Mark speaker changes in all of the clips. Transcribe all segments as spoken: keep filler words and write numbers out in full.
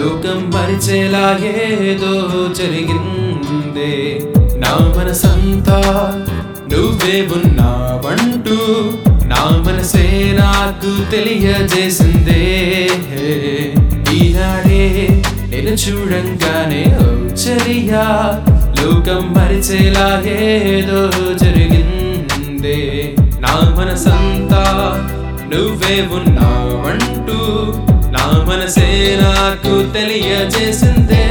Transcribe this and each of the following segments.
Speaker 1: లోకం మరిచేలా ఏదో జరిగిందే నా మనసంతా నువ్వే ఉన్నావంటూ నా మనసే నాకు తెలియజేసిందే ఈనాడే నేను చూడంగానే ఓ చరియా లోకం మరిచేలా ఏదో జరిగిందే నా మనసంతా నువ్వే ఉన్నావంటూ నా మనసే నాకు తెలియజేసిందే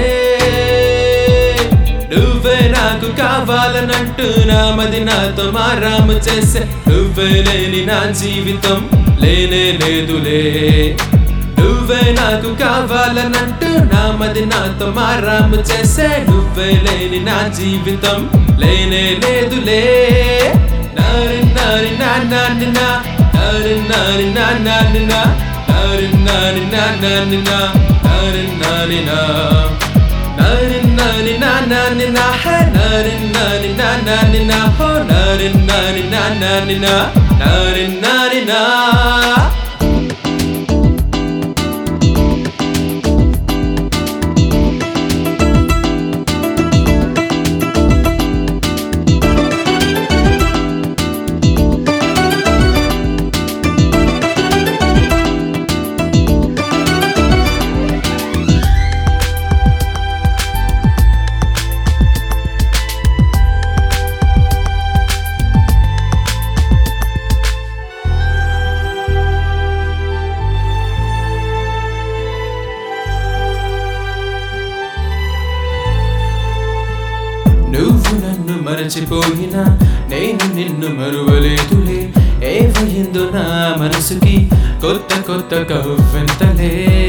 Speaker 1: నువ్వే నాకు కావాలనంటూ నా మది నాతో మారాము చేసే నువ్వే లేని నా జీవితం లేనే లేదులే నువ్వే నాకు కావాలనంటూ నా మది నాతో మారాము చేసే నువ్వే లేని నా జీవితం లేనే లేదులే నారి నారి నా నాని నా నారి నారి నా నాని నా నారి నారి నా నాని నా నారి నారి నా నారి నారి నా నాని నా హే నారి నారి నా నాని నా హో నారి నారి నా నాని నా నారి నారి నా నువ్వు నన్ను మరచిపోయినా నేను నిన్ను మరువలేదులే ఏవయిందో నా మనసుకి కొత్త కొత్త కవ్వెంతలే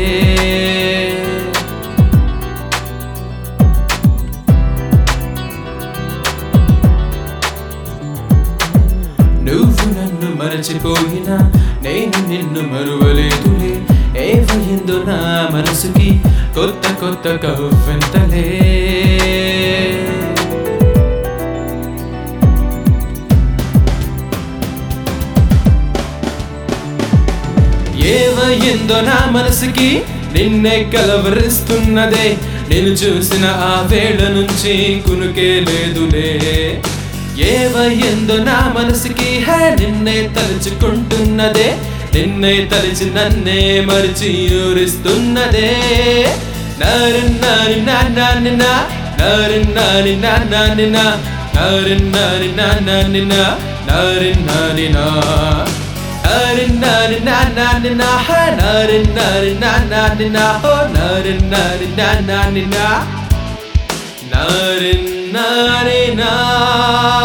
Speaker 1: నువ్వు నన్ను మరచిపోయినా నేను నిన్ను మరువలేదులే ఏవయిందో నా మనసుకి కొత్త కొత్త కవ్వెంతలే ఏవయిందో నా మనసుకి నిన్నే కలవరిస్తున్నదే నేను చూసిన ఆ వేళ నుంచి కునుకే లేదులే ఏవయిందో నా మనసుకి హే నిన్నే తలుచుకుంటున్నదే నిన్నే తలిచి నన్నే మరిచి ఊరిస్తున్నదే నారి నారి నా నాని నా నారి నారి నా నాని నా నారి నారి నా నాని నా నారి నారి నా నారి నారి నా నాని నా హే నారి నారి నా నాని నా హో నారి నారి నా నాని నా నారి నారి నా